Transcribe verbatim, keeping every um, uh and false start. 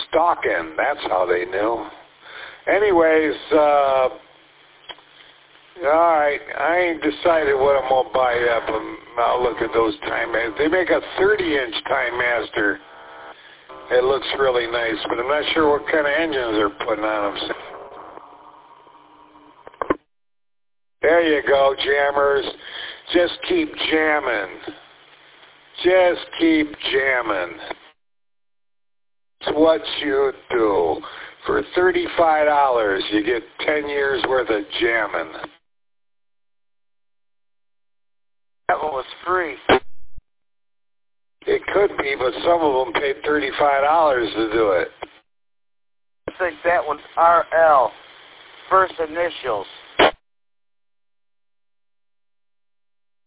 stalking. That's how they knew. Anyways, uh, all right, I ain't decided what I'm going to buy up. I'll look at those Time Masters. They make a thirty-inch Time Master. It looks really nice, but I'm not sure what kind of engines they're putting on them. There you go, jammers. Just keep jamming. Just keep jamming. It's what you do. For thirty-five dollars, you get ten years worth of jamming. That one was free. It could be, but some of them paid thirty-five dollars to do it. I think that one's R L. First initials.